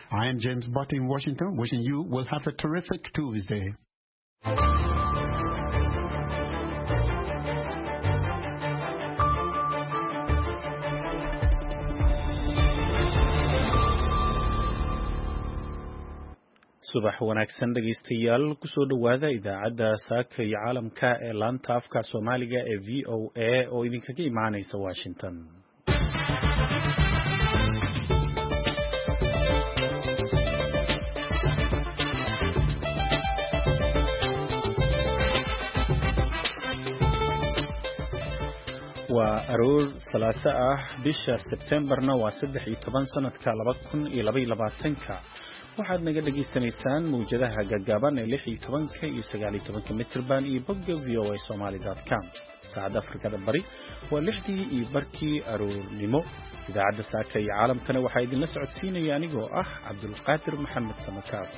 I am James Butt in Washington, wishing you will have a terrific Tuesday. subax wanaagsan dhageystayaal kusoo dhawaada idaacadda saaka iyo caalamka ee laanta afka Soomaaliga ee VOA oo idinkaga imaanaysa Washington. waa aroor salaasa ah bisha Septemberna waa 13 sanadka 2022 waxaad naga dhageysanaysaan mawjadaha gaagaaban ee 16 iyo 19 mitirban iyo bogga voasomali.com. saacadda Afrikada Bari waa 6 iyo barkii aroornimo. idaacadda saaka iyo caalamkana waxaa idinla socodsiinaya anigoo ah Cabdulqaadir Maxamed Samakaab.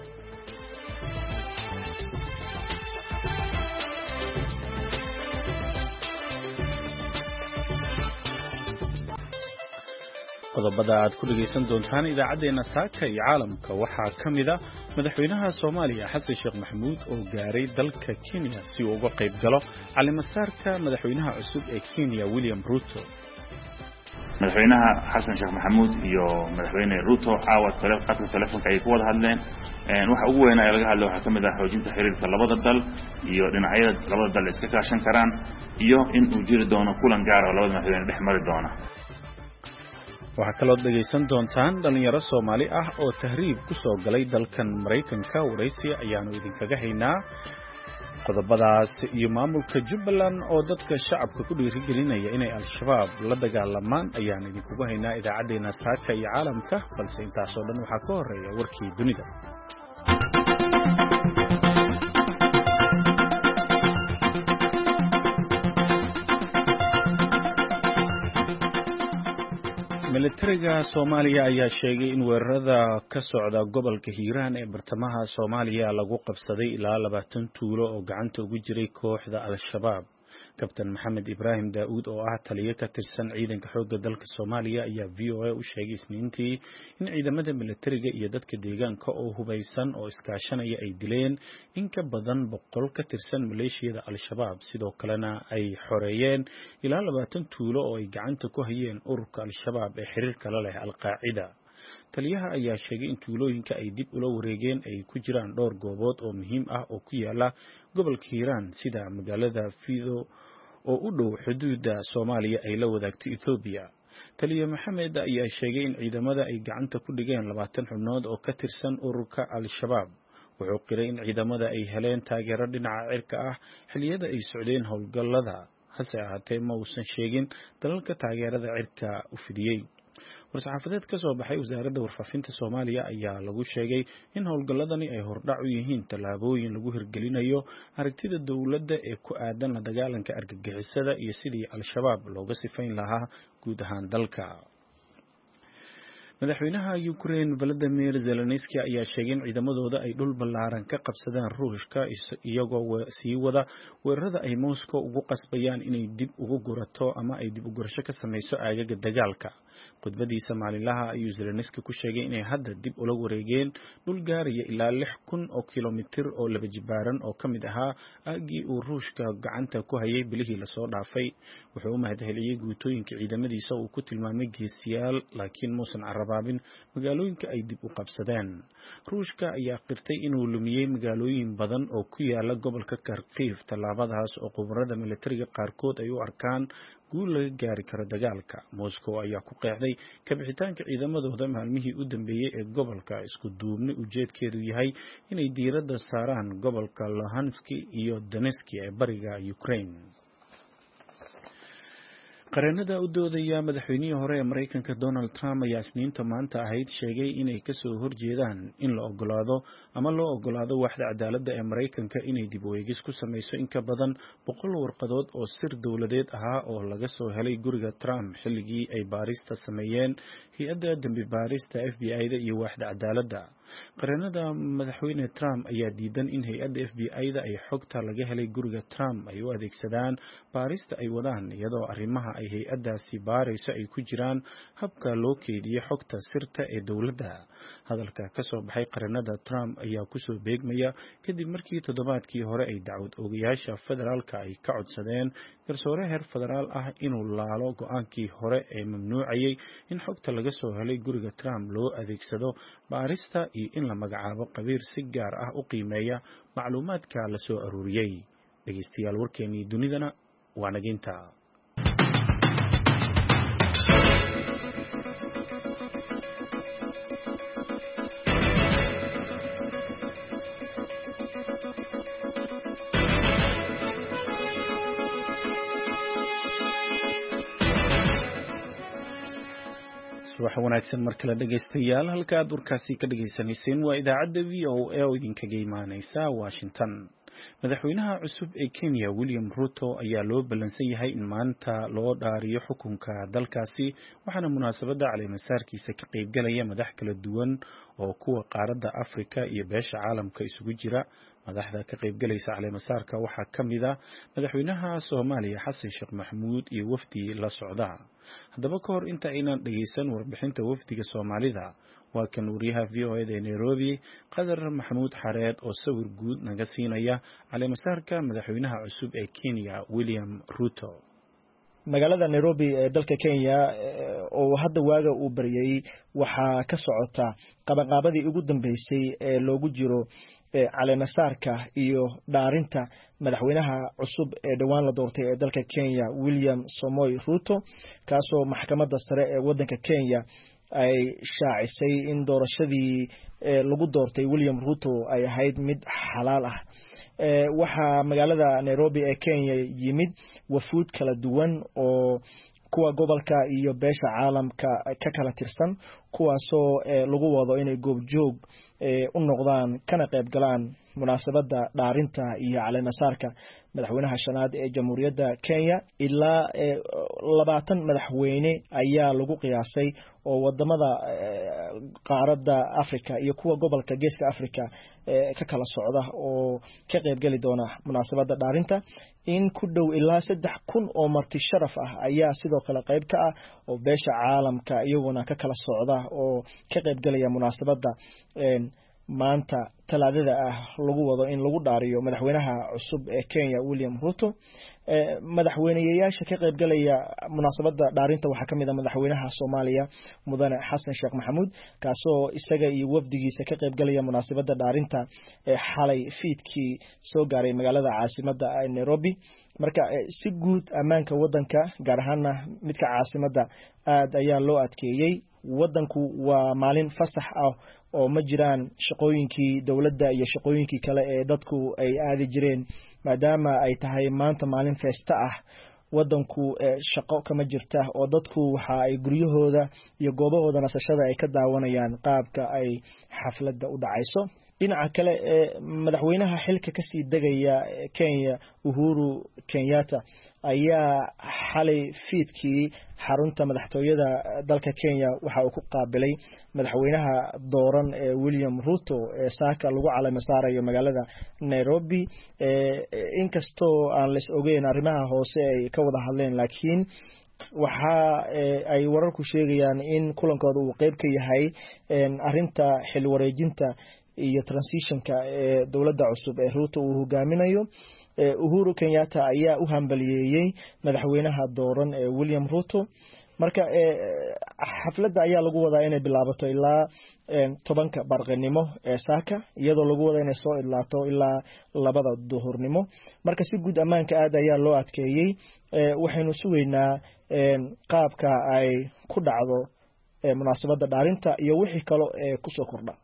qodobada aad ku dhageysan doontaan idaacadeena saaka iyo caalamka waxaa kamid ah madaxweynaha Soomaaliya Xasan Sheekh Maxamuud oo gaaray dalka Kenya si uu uga qayb galo caleemasaarka madaxweynaha cusub ee Kenya William Ruto. madaxweynaha Xasan Sheekh Maxamuud iyo madaxweyne Ruto qadka telefoonka ay ku wada hadleen waxa ugu weyn ee laga hadlay waxa kamid ah xoojinta xiriirka labada dal iyo dhinacyada labada dal iska kaashan karaan iyo in uu jiri doono kulan gaar ah oo labada madaxweyne dhex mari doona. waxaa kaloo dhageysan doontaan dhalinyaro Soomaali ah oo tahriib ku soo galay dalkan Mareykanka. waraysi ayaanu idinkaga haynaa. qodobadaas iyo maamulka Jubbaland oo dadka shacabka ku dhiirigelinaya inay al-shabaab la dagaalamaan ayaan idinkugu haynaa idaacadeena saaka iyo caalamka, balse intaas oo dhan waxaa ka horeeya warkii dunida. militariga Soomaaliya ayaa sheegay in weerarada ka socda gobolka Hiiraan ee bartamaha Soomaaliya lagu qabsaday ilaa 20 tuulo oo gacanta ugu jiray kooxda al-shabaab. Kabtan Maxamed Ibrahim Daawud oo ah taliye ka tirsan ciidanka xoogga dalka Soomaaliya ayaa VOA u sheegay Isniintii in ciidamada militariga iyo dadka deegaanka oo hubeysan oo iskaashanaya ay dileen in ka badan 100 ka tirsan maleeshiyada al-shabaab, sidoo kalena ay xoreeyeen ilaa 20 tuulo oo ay gacanta ku hayeen ururka al-shabaab ee xiriirka la leh al-Qaacida. taliyaha ayaa sheegay in tuulooyinka ay dib ula wareegeen ay ku jiraan dhowr goobood oo muhiim ah oo ku yaala gobolka Hiiraan sida magaalada Fido oo u dhow xuduudda Soomaaliya ay la wadaagto Ethiopia. taliye Maxamed ayaa sheegay in ciidamada ay gacanta ku dhigeen 20 xubnood oo ka tirsan ururka al-shabaab. wuxuu qiray in ciidamada ay heleen taageero dhinaca cirka ah xilliyada ay socdeen howlgallada, hase ahaatee ma uusan sheegin dalalka taageerada cirka u fidiyey. war-saxaafadeed ka soo baxay wasaaradda warfaafinta Soomaaliya ayaa lagu sheegay in howlgalladani ay hordhac u yihiin tallaabooyin lagu hirgelinayo aragtida dowladda ee ku aadan la dagaalanka argagixisada iyo sidii al-shabaab looga sifayn lahaa guud ahaan dalka. madaxweynaha Ukraine Volodymyr Zelensky ayaa sheegay in ciidamadooda ay dhul ballaaran ka qabsadeen Ruushka iyagoo sii wada weerarada ay Moscow ugu qasbayaan inay dib ugu gurato ama ay dib u gurasho ka samayso aagaga dagaalka. khudbadiisa maalinlaha ayuu Zelensky ku sheegay inay hadda dib ula wareegeen dhul gaaraya ilaa 6,000 oo kiiloomitir oo laba jibaaran oo ka mid ahaa aagii uu Ruushka gacanta ku hayay bilihii la soo dhaafay. wuxuu u mahadceliyay guutooyinka ciidamadiisa uu ku tilmaamay geesiyaal, laakiin muusan carrabaabin magaalooyinka ay dib u qabsadeen. Ruushka ayaa qirtay inuu lumiyay magaalooyin badan oo ku yaala gobolka Kharkiv, tallaabadaas oo khubarada militariga qaarkood ay u arkaan guul laga gaari karo dagaalka. Moscow ayaa ku qeexday kabixitaanka ciidamadooda maalmihii u dambeeyay ee gobolka isku duubni ujeedkeedu yahay inay diiradda saaraan gobolka Luhansk iyo Donetsk ee bariga Ukraine. qareenada u doodaya madaxweynihii hore ee Mareykanka Donald Trump ayaa Isniinta maanta ahayd sheegay inay ka soo horjeedaan in la ogolaado ama loo ogolaado waaxda cadaaladda ee Mareykanka inay dib u eegis ku sameyso in ka badan 100 warqadood oo sir dowladeed ahaa oo laga soo helay guriga Trump xilligii ay baarista sameeyeen hay'adda dambi baarista FBI-da iyo waaxda cadaaladda. qareenada madaxweyne Trump ayaa diidan in hay'adda FBI-da ay xogta laga helay guriga Trump ay u adeegsadaan baarista ay wadaan, iyadoo arrimaha ay hay-addaasi baarayso ay ku jiraan habka loo keediyey xogta sirta ee dowladda. hadalka ka soo baxay qaranada Trump ayaa kusoo beegmaya kadib markii toddobaadkii hore ay dacwad oogayaasha federaalka ay ka codsadeen garsoore heer federaal ah inuu laalo go-aankii hore ee mamnuucayay in xogta laga soo helay guriga Trump loo adeegsado baarista iyo in la magacaabo qabiir si gaar ah u qiimeeya macluumaadka la soo aruuriyay. dhegeystayaal warkeenii dunidana waa naginta. subax wanaagsan mar kale dhegeystayaal, halka aad warkaasi ka dhageysanayseen waa idaacadda VOA oo idinkaga imaaneysa Washington. madaxweynaha cusub ee Kenya William Ruto ayaa loo ballansan yahay in maanta loo dhaariyo xukunka dalkaasi, waxaana munaasabadda caleemasaarkiisa ka qaybgalaya madax kala duwan oo kuwa qaaradda Afrika iyo beesha caalamka isugu jira. madaxda ka qaybgalaysa caleemasaarka waxaa ka mid ah madaxweynaha Soomaaliya Xasan Sheekh Maxamuud iyo wafdi la socda. haddaba ka hor inta aynan dhageysan warbixinta wafdiga Soomaalida, waa kan wariyaha VOA ee Nairobi Qadar Maxamuud Xareed oo sawir guud naga siinaya caleemasaarka madaxweynaha cusub ee Kenya William Ruto. magaalada Nairobi ee dalka Kenya oo hadda waaga uu baryay waxaa ka socota qabanqaabadii ugu dambeysay ee loogu jiro caleemasaarka iyo dhaarinta madaxweynaha cusub ee dhawaan la doortay ee dalka Kenya William Samoei Ruto, kaasoo maxkamadda sare ee waddanka Kenya ay shaacisay in doorashadii lagu doortay William Ruto ay ahayd mid xalaal ah. waxaa magaalada Nairobi ee Kenya yimid wafuud kala duwan oo kuwa gobolka iyo beesha caalamka ka kala tirsan, kuwaasoo lagu wado inay goobjoog u noqdaan kana qayb galaan munaasabadda dhaarinta iyo caleemasaarka madaxweynaha shanaad ee Jamhuuriyadda Kenya. ilaa 20 madaxweyne ayaa lagu qiyaasay oo wadamada qaaradda Afrika iyo kuwa gobolka Geeska Afrika ka kala socda oo ka qayb gali doona munaasabadda dhaarinta. in ku dhow ilaa 3,000 oo marti sharaf ah ayaa sidoo kale qayb ka ah oo beesha caalamka iyaguna ka kala socda oo ka qayb galaya munaasabadda maanta talaadada ah lagu wado in lagu dhaariyo madaxweynaha cusub ee Kenya William Ruto. madaxweynayaasha ka qayb galaya munaasabadda dhaarinta waxaa kamid ah madaxweynaha Soomaaliya mudane Xasan Sheekh Maxamuud, kaasoo isaga iyo wafdigiisa ka qayb galaya munaasabadda dhaarinta xalay fiidkii soo gaaray magaalada caasimadda Nairobi. marka si guud ammaanka waddanka gaar ahaan midka caasimadda aad ayaa loo adkeeyay. waddanku waa maalin fasax ah oo ma jiraan shaqooyinkii dawladda iyo shaqooyinkii kale ee dadku ay aadi jireen, maadaama ay tahay maanta maalin feesta ah. waddanku shaqo kama jirta oo dadku waxa ay guryahooda iyo goobahooda nasashada ay ka daawanayaan qaabka ay xafladda u dhacayso. dhinaca kale madaxweynaha xilka kasii degaya Kenya Uhuru Kenyatta ayaa xalay fiidkii xarunta madaxtooyada dalka Kenya waxa uu ku qaabilay madaxweynaha dooran William Ruto ee saaka lagu caleemasaarayo magaalada Nairobi. inkastoo aan la ogeyn arrimaha hoose ay ka wada hadleen, laakiin waxa ay wararku sheegayaan in kulankooda uu qayb ka yahay arinta xil wareejinta iyo transitionka ee dawladda cusub ee Ruto uu hogaaminayo. Uhuru Kenyatta ayaa u hambaliyeeyay madaxweynaha dooran ee William Ruto. marka xafladda ayaa lagu wadaa inay bilaabato ilaa 10 barqanimo ee saaka, iyadoo lagu wada inay soo idlaato ilaa 2 duhurnimo. marka si guud ammaanka aad ayaa loo adkeeyay. waxaynu sugaynaa qaabka ay ku dhacdo munaasabadda dhaarinta iyo wixii kale ee ku soo kordha.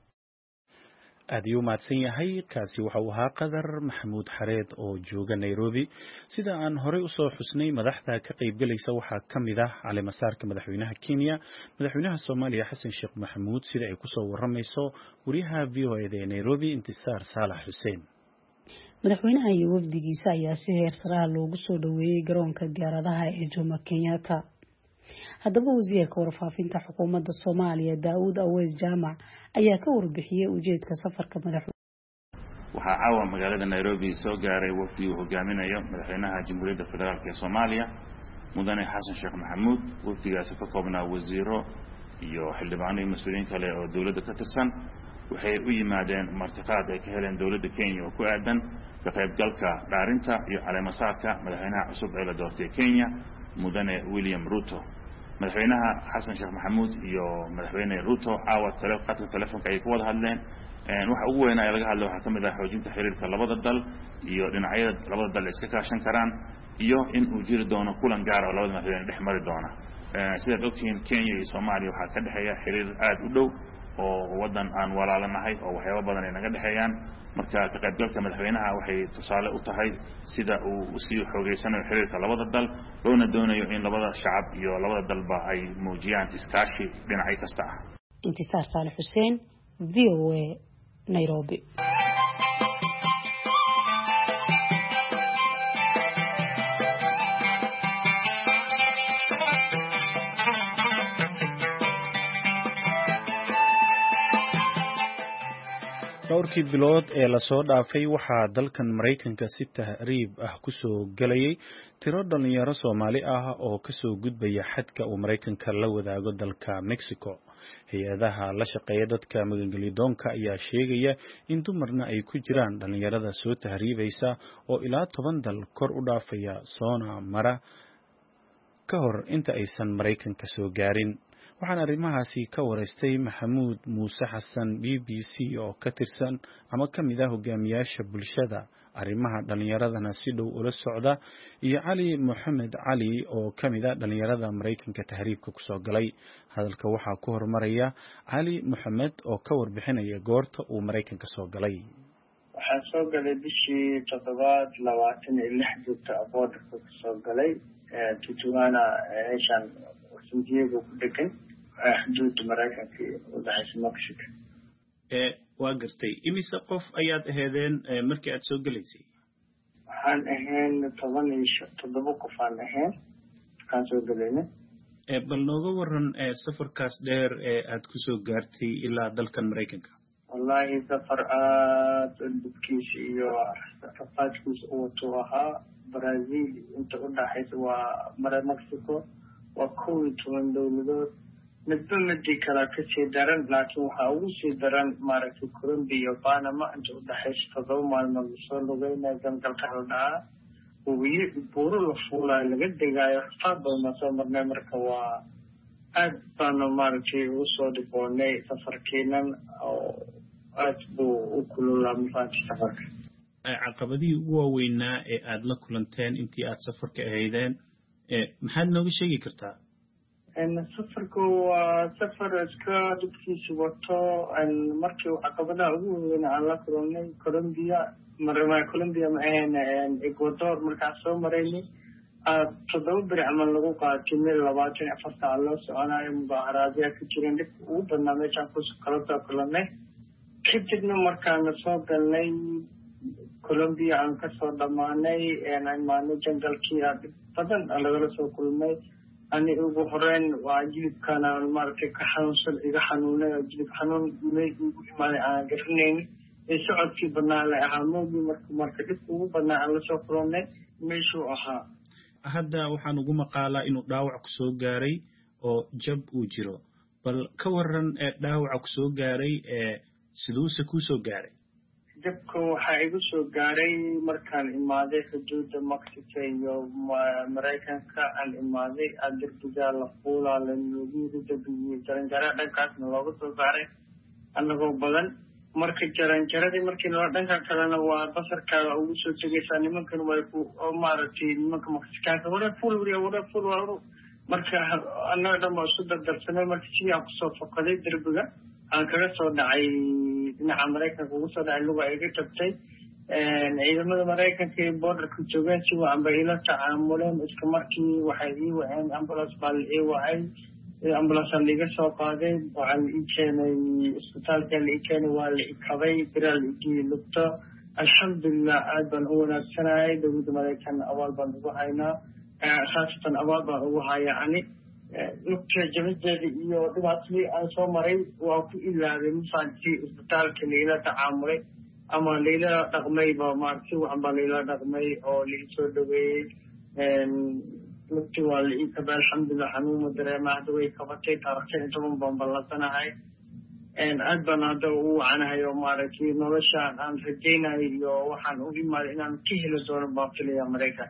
aad ayuu mahadsan yahay. kaasi waxa uu ahaa Qadar Maxamuud Xareed oo jooga Nairobi. sida aan horey usoo xusnay, madaxda ka qaybgalaysa waxaa ka mid ah caleemasaarka madaxweynaha Kenya madaxweynaha Soomaaliya Xasan Sheekh Maxamuud, sida ay kusoo waramayso wariyaha VOA ee Nairobi Intisaar Saalax Xuseen. madaxweynaha iyo wafdigiisa ayaa si heer sare ah loogu soo dhaweeyay garoonka diyaaradaha ee Jomo Kenyatta. haddaba wasiirka warfaafinta xukuumadda Soomaaliya Daawud Aweys Jaamac ayaa ka warbixiyay ujeedka safarka madaxweynaha. waxaa caawa magaalada Nairobi soo gaaray wafdi uu hogaaminayo madaxweynaha Jamhuuriyadda Federaalka ee Soomaaliya mudane xasan sheekh maxamuud wafdigaasi ka koobnaa wasiiro iyo xildhibaano iyo mas-uuliyiin kale oo dawladda ka tirsan waxay u yimaadeen martiqaad ay ka heleen dawladda Kenya oo ku aadan ka qaybgalka dhaarinta iyo caleemasaarka madaxweynaha cusub ee la doortay Kenya mudane William Ruto. madaxweynaha xasan sheekh maxamuud iyo madaxweyne Ruto caawa telefoonka ay ku wada hadleen waxa ugu weyn ay laga hadlay waxa kamid ah xoojinta xiriirka labada dal iyo dhinacyada labada dal iska kaashan karaan iyo in uu jiri doono kulan gaar ah oo labada madaxweyne dhex mari doona sida ogtiin Kenya iyo Soomaaliya waxa ka dhaxeeya xiriir aad u dhow oo wadan aan walaalanahay oo waxyaabo badan ay naga dhaxeeyaan marka ka qaybgalka madaxweynaha waxay tusaale u tahay sida uu si xoogeysanayo xiriirka labada dal loona doonayo in labada shacab iyo labada dalba ay muujiyaan iskaashi dhinacyo kasta ah. Intisaar Saalix Xuseen, VOA, Nairobi. dhowrkii bilood ee la soo dhaafay waxaa dalkan Mareykanka si tahriib ah ku soo galayay tiro dhalinyaro Soomaali ah oo ka soo gudbaya xadka uu Mareykanka la wadaago dalka Mexico. Hay'adaha la shaqeeya dadka magangelidoonka ayaa sheegaya in dumarna ay ku jiraan dhalinyarada soo tahriibaysa oo ilaa 10 dal kor u dhaafaya soona mara ka hor inta aysan Mareykanka soo gaarin. waxaan arrimahaasi ka wareystay Maxamuud Muuse Xasan BBC oo ka tirsan ama ka mid ah hogaamiyaasha bulshada arrimaha dhalinyaradana si dhow ula socda iyo Cali Mohamed Cali oo ka mid ah dhalinyarada Mareykanka tahriibka ku soo galay. hadalka waxaa ku hormaraya Cali Mohamed oo ka warbixinaya goorta uu Mareykanka soo galay. waxaan soo galay bishii 26 joogta aboodka ku soo galay Tijuana Asian San Diego ku degan xuduudda Mareykanka oo dhaxaysa Mexico. waa gartay imise qof ayaad aheedeen markii aad soo galaysay? waxaan ahayn 17 qof aan ahayn kan soo galayna. bal nooga waran safarkaas dheer ee aad ku soo gaartay ilaa dalkan Mareykanka. wallahi safar aad dadkiisa iyo rafaadkiisa uu wato ahaa. Brazil inta u dhaxaysa waa Mexico waa 12 dawladood midba midii kala ka sii daran laakiin waxa ugu sii daran maaragtay Colombia iyo Panama inta u dhaxaysa 7 maalmood soo lugeynay gangalka dhacaa oo buuro la fuulay laga dhigayo fadlan soo marnay marka waa aad baan maaragtay u soo dhiboonay safarkeenan oo aad buu u kululaa mafaanti safarka. caqabadii ugu waaweynaa ee aad la kulanteen intii aad safarka ahaydeen maxaad nooga sheegi kartaa? safarku waa safar iska dadkiisa wato markii caqabadaha ugu weyn aan la kulannay Colombia ma ahayn Ecuador markaan soo maraynay 7 beri camal lagu qaatay meel 24 saac loo soconayo mudaaharaadyo ka jireen dib ugu badnaa meeshaan ku kala soo kulannay. kadibna markaan soo galnay Colombia aan ka soo dhamaanay maano jangalkii badan lagala soo kulmay. ani ugu horeyn waa jilibkana maartay ka xanuunsan iga xanuunay jilib xanuun ugu imaaday aan garanayn socodkii banaan la ahaa marka dib ugu banaan aan la soo kulmay meeshuu ahaa. hadda waxaan ugu maqaalaa inuu dhaawac ku soo gaaray oo jab uu jiro bal ka waran dhaawac ku soo gaaray siduuse ku soo gaaray? jabka waxaa igu soo gaaray markaan imaaday xuduudda Mexico iyo Mareykanka aan imaaday derbiga la fuulaa la nuugiyo jaranjaro dhankaasna looga soo saaray annagoo badan marka jaranjaradii markii loo dhanka kalena waa basarkaaga ugu soo tegaysaa nimankan way ku maaragtay nimanka Mexicaanka wada fuul marka annaga dhan baa isu dardarsanay marka sidii aan kusoo foqaday derbiga aan kaga soo dhacay dhinaca Mareykanka ugu soo dhacay luga iga jabtay. ciidamada Mareykanka ee borderka joogeen si waan bay ila tacaamuleen iska markii waxay ii waceen ambulance baa ii wacay ambulance liga soo qaaday waxaan ii keenay isbitaalka la ii keenay waa la ikabay biral ii lugta alxamdulillah aad baan u wanaagsanahay dowladda Mareykanka awaal baan ugu haynaa khaasatan awaal baan ugu hayaa ani lugta jabadeeda iyo dhibaatadii aan soo maray waa ku ilaabay mafaantii isbitaalka ila tacaamulay ama ila dhaqmay ba maartay waxaan baa ila dhaqmay oo la soo dhaweeyay lugtii waa la ii kabay alxamdulilah xanuuma dareema hadda way kabatay taarikhtan 10 baan ballasanahay aad baan hadda ugu wacanahay oo maaragtay noloshaan aan rajaynayo iyo waxaan u imaaday inaan ka heli doono baan filaya Mareykan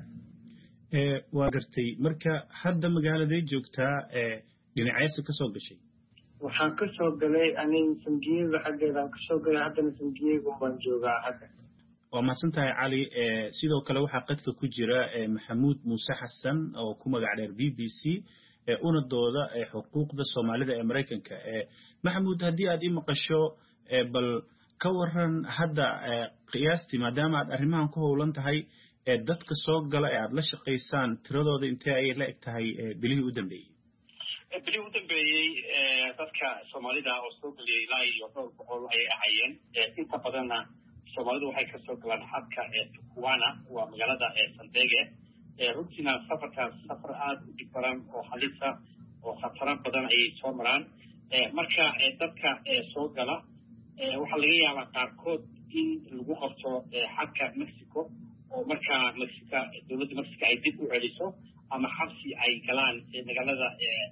waa gartay marka hadda magaaladay joogtaa dhinacaysa ka soo gashay waxaan ka soo galay aniga Sandiego xaggeeda ka soo galay haddana Sandiego baan joogaa hadda waa mahadsantahay cali sidoo kale waxaa qadka ku jira maxamuud muuse xasan oo ku magac dheer BBC una dooda xuquuqda Soomaalida ee Mareykanka maxamuud haddii aad ii maqasho bal ka waran hadda qiyaastii maadaama aad arrimahan ku howlan tahay dadka soo gala ee aad la shaqaysaan tiradooda intee ay la eg tahay bilihii u dambeeyey bilihii u dambeeyey dadka Soomaalida oo soo galay ilaa iyo 200 ay ahaayeen inta badanna Soomaalidu waxay ka soo galaan xadka Tukuana waa magaalada Saldege runtiina safarkaas safar aad u dhib badan oo halisa oo khatar badan ay soo maraan marka dadka soo gala waxa laga yaabaa qaarkood in lagu qabto xadka Mexico oo marka Mexico dawladda Mexico ay dib u celiso ama xabsi ay galaan magaalada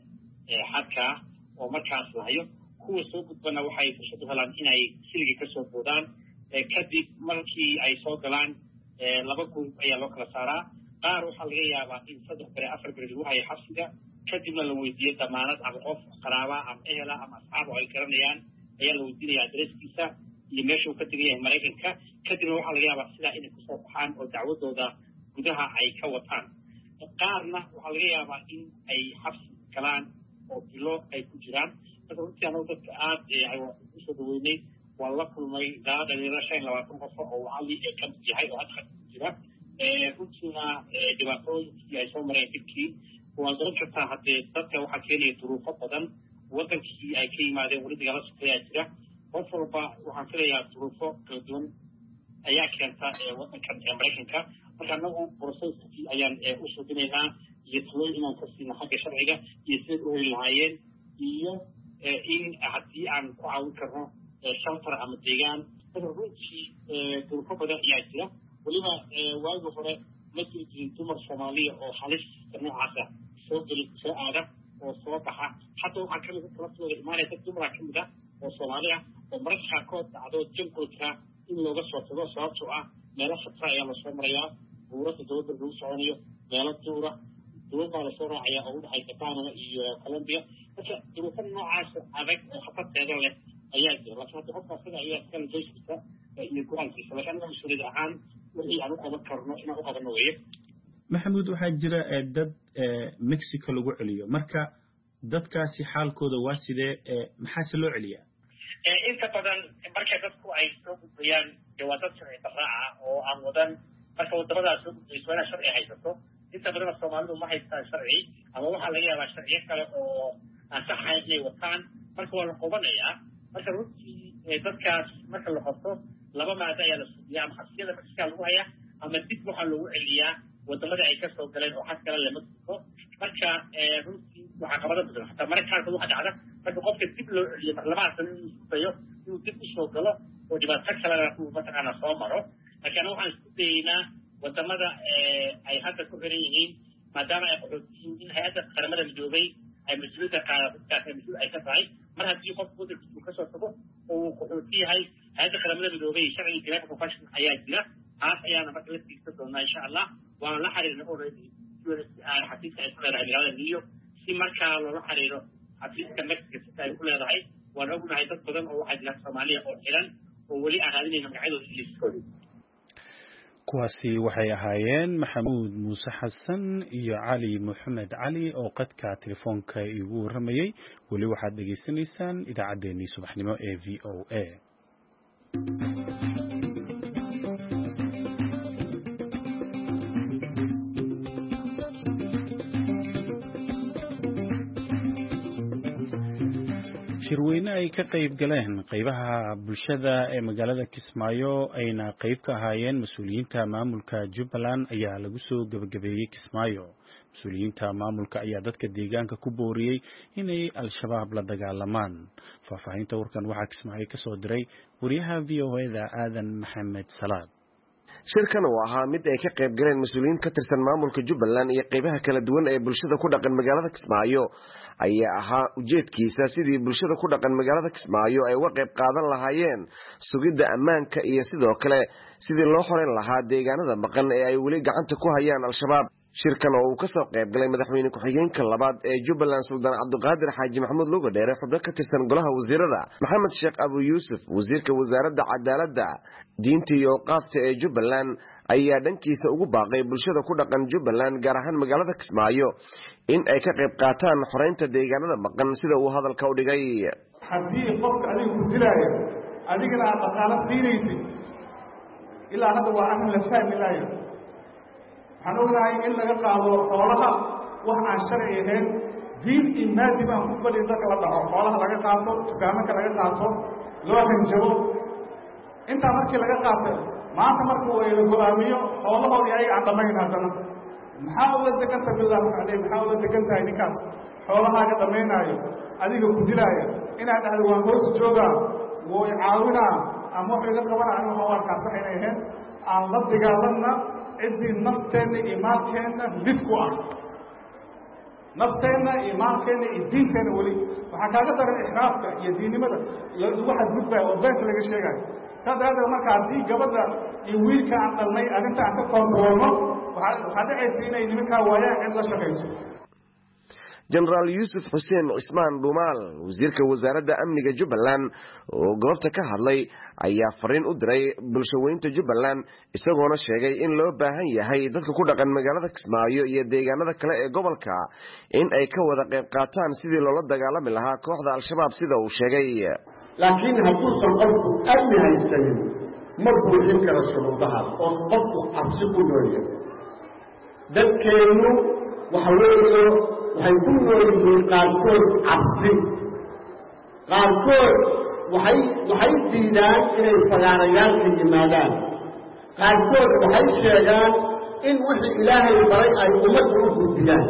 xadka oo markaas lahayo kuwa soo gudbana waxay fursad u helaan inay siliga ka soo boodaan kadib markii ay soo galaan laba group ayaa loo kala saaraa qaar waxaa laga yaabaa in 3 beri 4 beri lagu hayo xabsiga kadibna la weydiiyo damaanad ama qof qaraaba ama ehela ama asxaab oo ay garanayaan ayaa la weydiinaya adreeskiisa iyo meesha uu ka tegay yahay Mareykanka kadibna waxaa laga yaabaa sidaa inay kusoo baxaan oo dacwadooda gudaha ay ka wataan qaarna waxaa laga yaabaa in ay xabsi galaan oo bilo ay ku jiraan marka runtii anoo dadka aad ay usoo dhaweynay waa la kulmay daada dhalinyaro 25 qof oo cali ka mid yahay oo hadda jira runtiina dhibaatooyinkii ay soo mareen dibkii waa garan kartaa haddee dadka waxaa keenaya duruufo badan wadankii ay ka yimaadeen weli dagaalo sokeeyaa jira qof walba waxaan filayaa duruufo kala duwan ayaa keenta wadankan Mareykanka marka anagu processkii ayaan u suubinaynaa iyo talooyin inaan ka siino xagga sharciga iyo sidii u heli lahaayeen iyo in haddii aan ku caawin karno shelter ama deegaan marka runtii duruufo badan ayaa jira weliba waagi hore ma jirin dumar Soomaaliya oo halista noocaasa soo aada oo soo baxa hadda waxaa kamid kala soo imaanaya dad dumar kamid ah oo Soomaaliya oo mararka qaarkood dhacdo jankulka in looga soo tago sababtoo ah meelo khatar ayaa la soo marayaa buurada dowladda lagu soconayo meelo duura dowladda la soo raacaya oo u dhaxaysa Panama iyo Colombia marka duruufo noocaas adag oo khatarteeda leh ayaa jira laakiin hadda qofka sida ayaa kala jeesita iyo go'aankiisa laakiin anaga mas'uuliyad ahaan wixii aan u qaban karno inaan u qabanno weeye maxamuud waxaa jira dad Mexico lagu celiyo marka dadkaasi xaalkooda waa sidee maxaase loo celiyaa inta badan marka dadku ay soo gudbayaan waa dad sharci daraaca oo aan wadan marka wadamadaas soo gudbayso inay sharci haysato inta badan Soomaalidu ma haystaan sharci ama waxaa laga yaabaa sharciyo kale oo aan sax ahayn inay wataan marka waa la qobanayaa marka runtii dadkaas marka la qabto laba maada ayaa la suubiyaa ama xabsiyada Mexico lagu hayaa ama dib waxaa loogu celiyaa wadamada ay ka soo galeen oo xad kale lama tuko marka runtii waxaa qabada badan hataa marka qaarkood waxaa dhacda marka qofka dib loo celiyo mar labaad san inuu isku dayo inuu dib usoo galo oo dhibaato kale uu mataqaana soo maro laakiin waxaan isku dayaynaa wadamada ay hadda ku xiran yihiin maadaama ay qaxootiyiin in hay-adda qaramada midoobay ay mas-uuliyadda qaadataas ay mas-uul ay ka tahay mar haddii qofku wadankiisa uu kasoo tago oo uu qaxooti yahay hay-adda qaramada midoobay sharciga Geneva Convention ayaa jira taas ayaana marka la fiirsan doonaa insha Allah waana la xiriirna already xafiiska ay ku leedahay magaalada New York si markaa loola xiriiro xafiiska Mexico sida ay ku leedahay waan ognahay dad badan oo waxaa jira Soomaaliya oo xiran oo weli aan raadinayna magacyadooda iyo liiskooda kuwaasi waxay ahaayeen maxamuud muuse xasan iyo cali maxamed cali oo qadka telefoonka igu waramayay weli waxaad dhageysanaysaan idaacaddeenii subaxnimo ee VOA shirweyne ay ka qayb galeen qaybaha bulshada ee magaalada Kismaayo ayna qayb ka ahaayeen mas'uuliyiinta maamulka Jubbaland ayaa lagu soo gabagabeeyay Kismaayo mas'uuliyiinta maamulka ayaa dadka deegaanka ku booriyay inay al-shabaab la dagaalamaan faahfaahinta warkan waxaa Kismaayo ka soo diray wariyaha VOA-da Aadan Maxamed Salaad shirkan oo ahaa mid ay ka qayb galeen mas'uuliyiin ka tirsan maamulka Jubbaland iyo qaybaha kala duwan ee bulshada ku dhaqan magaalada Kismaayo ayaa ahaa ujeedkiisa sidii bulshada ku dhaqan magaalada Kismaayo ay uga qayb qaadan lahaayeen sugidda ammaanka iyo sidoo kale sidii loo xoreyn lahaa deegaanada maqan ee ay weli gacanta ku hayaan al-shabaab. shirkan oo uu ka soo qayb galay madaxweyne ku-xigeenka labaad ee Jubbaland Sultan Cabdiqaadir Xaaji Maxamuud Luga Dheere, xubno ka tirsan golaha wasiirada Maxamed Sheekh Abu Yuusuf, wasiirka wasaaradda cadaaladda, diinta iyo awqaafta ee Jubbaland, ayaa dhankiisa ugu baaqay bulshada ku dhaqan Jubbaland gaar ahaan magaalada Kismaayo in ay ka qayb qaataan xoreynta deegaanada maqan sida uu hadalka u dhigay. haddii qofka adiga ku dilaayo adigana aad dhaqaale siinaysid ilaa hadda waa arrin la fahmi lahayo. waxaan ognahay in laga qaado xoolaha wax aan sharci ahayn, diin iyo maadi baan ku fadhiya dadka la dhaco, xoolaha laga qaato, dukaamanka laga qaato, loo hanjabo. intaa markii laga qaatay maanta markuu la go-aamiyo xoolahoodii ayaga aan dhammayn haddana maxaa ula degantahay bilaahi caleyh, maxaa ula degan tahay ninkaas xoolahaaga dhammaynaayo adiga ku dilaaya inaad dhahdo waan hoos joogaa way caawinaa ama wax iga qabana aniga waxaan u arkaa sax inay ahayn. aan la dagaalanna ciddii nafteenna iyo maalkeenna lid ku ah, nafteenna iyo maalkeenna iyo diinteenna weli waxaa kaaga daran ixraafka iyo diinnimada waxa gudbaya oo beenta laga sheegayo. saas daraaddeed marka haddii gabadha iyo wiilka aan dhalnay arrinta aan ka koontaroolno waxaa dhacaysa inay nimankaa waayaan cid la shaqayso. Jenaraal Yuusuf Xuseen Cismaan Dhuumaal, wasiirka wasaaradda amniga Jubbaland oo goobta ka hadlay, ayaa fariin u diray bulshaweynta Jubbaland isagoona sheegay in loo baahan yahay dadka ku dhaqan magaalada Kismaayo iyo deegaanada kale ee gobolka in ay ka wada qayb qaataan sidii loola dagaalami lahaa kooxda al-shabaab sida uu sheegay. laakiin hadduusan qofku amni haysanin ma buuxin karo shuruudahaas oo qofku cabsi ku nooya. dadkeennu waxa weeye waxay ku nool yihiin qaarkood cabsi, qaarkood waxay diidaan inay fagaarayaalka yimaadaan, qaarkood waxay sheegaan in wixii ilaahay baray ay ummadda u gudbiyaan.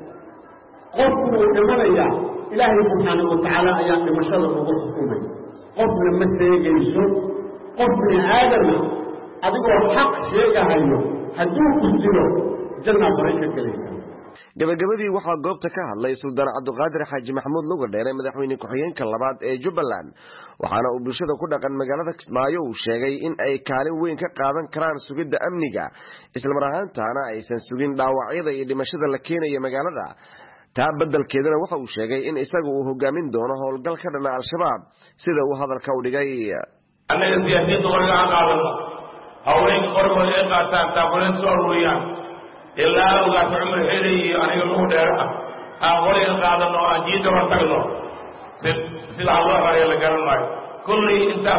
qofku wuu dhimanayaa, ilaahay subxaanahu watacaala ayaa dhimashada ugu xukumay, qofna ma seegayso. qof bini aadama adigoo xaq sheegahayo hadduu ku dilo jannaa baray ka gelaysa. gabagabadii waxaa goobta ka hadlay Sultan Cabdiqaadir Xaaji Maxamuud Luga Dheere, madaxweyne ku-xigeenka labaad ee Jubbaland, waxaana uu bulshada ku dhaqan magaalada Kismaayo uu sheegay in ay kaalin weyn ka qaadan karaan sugidda amniga, isla mar ahaantaana aysan sugin dhaawacyada iyo dhimashada la keenaya magaalada. taa beddelkeedana waxa uu sheegay in isaga uu hogaamin doono howlgal ka dhana al-shabaab sida uu hadalka u dhigay. annaga siyaasiyiinta wariga aan qaadano haweenka qorigooda ay qaataan taakuleen soo aruuriyaan ilaa ogaato cumar xili iyo aniga Luga Dheere ah aan qoriga qaadano aan jiida hor tagno sida loo xareeyo la garan maayo. kulley inta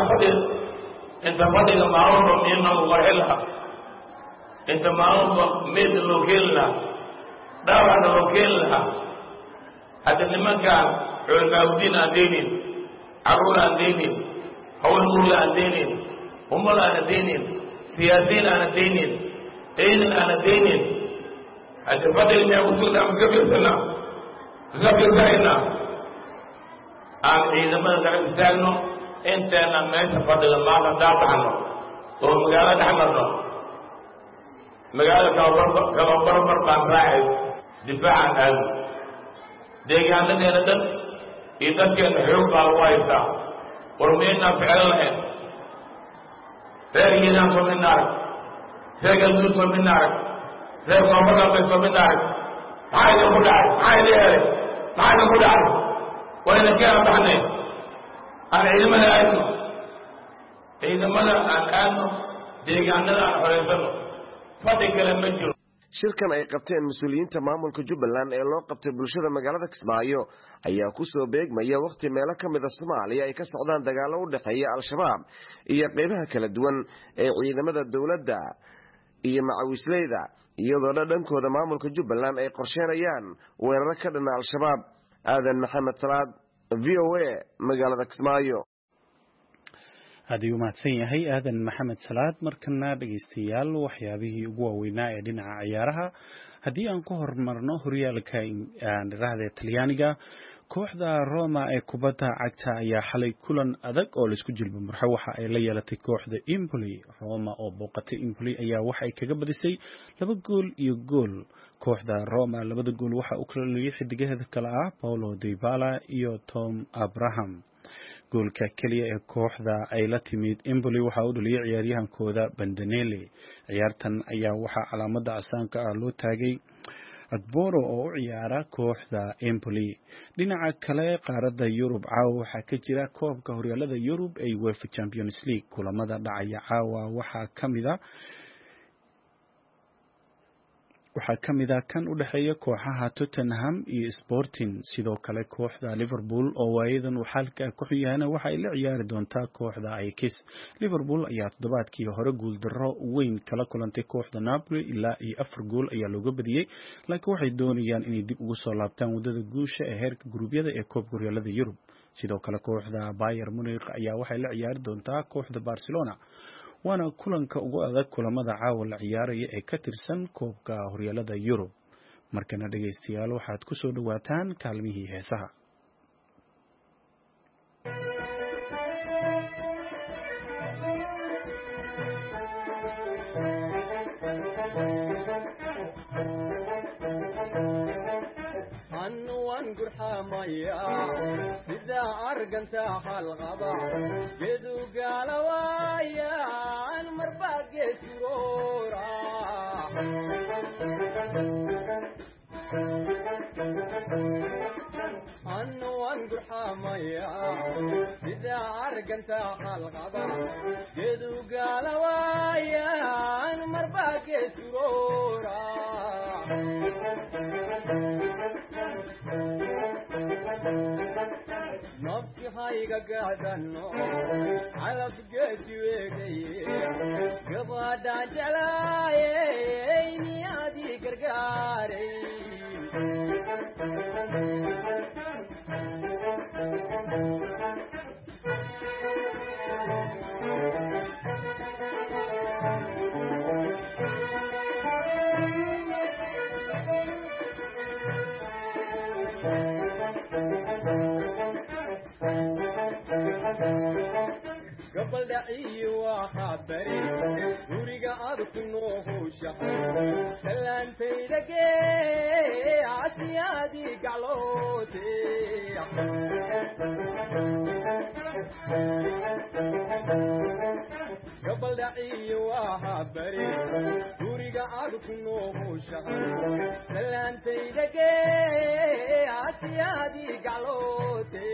fadhiga maalunba miidna u qarxin lahaa, inta maalunba meedna loo keeni lahaa, dhaawacna loo keeni lahaa. hadda nimankaan culimaabudiin aan deynin, carruur aan deynin, haween urla aan deynin, ummad aana deynin, siyaasiyiin aana deynin, ciidan aana deynin. hadda fadhiga miyaa kusugnaa iska fiirsanayna aan ciidamada kala istaagno inteena meesha fadhiga maanta daabacno oo magaalo dhex marno. magaalada kala barbar baan raacay difaacaan aadno. deegaanadeena dhan iyo dadkeena xoog baa lagu haystaa. war miyaynaan ficlo lahayn? reer hiiraan soo midna arag, reer galguud soo midna arag, reer koonfur galbeed soo midna arag. maxaa idin ku dhacay? maxaa idin helay? maxaa idin ku dhacay? wayna keenan baxnay. aan ciidamada aadno, deegaanada aan xoreysano. fadhi kale ma jiro. shirkan ay qabteen mas'uuliyiinta maamulka Jubbaland ee loo qabtay bulshada magaalada Kismaayo ayaa ku soo beegmaya waqti meelo ka mid ah Soomaaliya ay ka socdaan dagaalo u dhaxeeya al-shabaab iyo qaybaha kala duwan ee ciidamada dawladda iyo macawisleyda, iyadoo dhankooda maamulka Jubbaland ay qorsheenayaan weerar ka dhan al-shabaab. aadan maxamed salaad, VOA, magaalada Kismaayo. aad ayuu mahadsan yahay aadan maxamed salaad. markana dhegeystayaal waxyaabihii ugu waaweynaa ee dhinaca ciyaaraha haddii aan ku hormarno horyaalka Talyaaniga, kooxda Roma ee kubadda cagta ayaa xalay kulan adag oo la isku jilbo marxo waxa ay la yeelatay kooxda Empoli. Roma oo booqatay Empoli ayaa waxa ay kaga badisay 2-gool. Kooxda Roma labada gool waxa uu kala leeyahay xidigaheeda kala ah Paulo Dybala iyo Tom Abraham. goolka kaliya ee kooxda ay la timid Empoli waxa uu dhaliyay ciyaaryahankooda Bandanelli. Ciyaartan ayaa waxa calaamada casaanka ah loo taagay Agboro oo u ciyaara kooxda Empoli. Dhinaca kale qaaradda Yurub caawa waxaa ka jira koobka horyaalada Yurub ee UEFA Champions League. Kulamada dhacaya caawa waxaa kamid ah kan u dhaxeeya kooxaha Tottenham iyo Sporting. Sidoo kale kooxda Liverpool oo waayadan uu xalka ku xiyana waxa ay la ciyaari doontaa kooxda Ajax. Liverpool ayaa toddobaadkii hore guul darro weyn kala kulantay kooxda Napoli ilaa 4 gool ayaa looga badiyay, laakiin waxay doonayaan inay dib ugu soo laabtaan wadada guusha ee heerka guruubyada ee koobka horyaalada Yurub. Sidoo kale kooxda Bayern Munich ayaa waxay la ciyaari doontaa kooxda Barcelona. waana kulanka ugu adag kulamada caawa la ciyaaraya ee ka tirsan koobka horyaalada Yurub. Markana dhageystayaal waxaad ku soo dhawaataan kaalmihii heesaha. sida arganta halqaba geedu galawayaan marba geesura anwan gurxamaya sida arganta halqaba geedu galawayaan marba geesura nafsi hayga gaadano calab geedi weegaye gabadhaan jeclaayey niyaadii gargaaray gabaldhaciyi waxaa bari guriga adku noohushahay salaantayda gee asiyaadii gacloote gabaldhaciyi waxaa bari guriga adku noohushahay salaantayda gee asiyaadii gacloote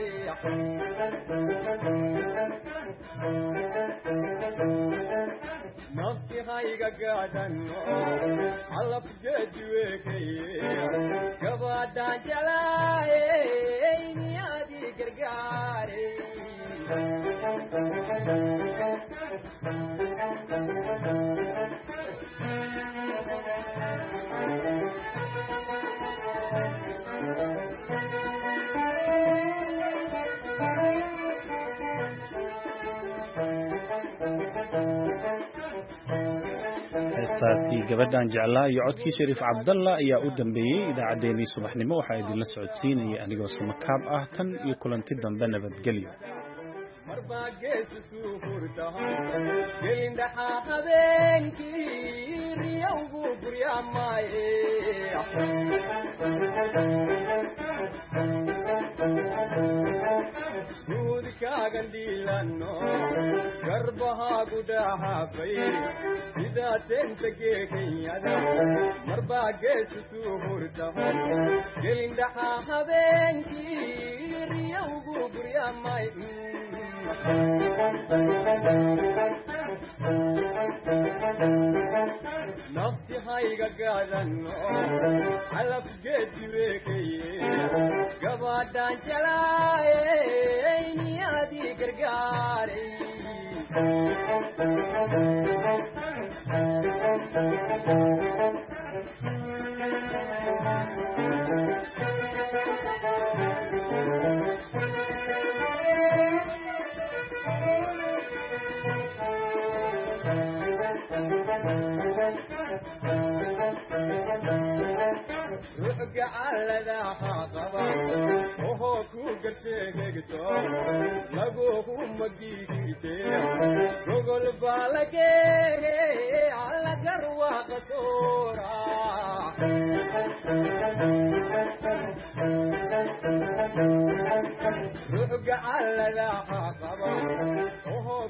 nafsi hayga gaadano calab geedi weekaye gabadhaan jeclaayey niyaadii gargaaray heestaasi gabadhan jeclaa iyo codkii Shariif Cabdalla ayaa u dambeeyay idaacadeennii subaxnimo. waxaa idinla socodsiinaya anigoo samakaab ah. tan iyo kulanti dambe nabadgelyo. marba geesu suhurtahay gelindhaxa habeenkii riyowgu guryamaaye guudkaagan dhiilano garbahaagu dhahaafay sidaa teenta geekenyada marba geesu suhurtahay gelindhaxa habeenkii riyowgu guryamay nafsi hayga gaadano calab geedi weekaye gabadhaan jeclaayey niyaadii gargaaray ruuxga على حقبا وهو كوكر شيكتو لقوهم مجيتي رجل بالك على قروة قصورة رجع على حقبا وهو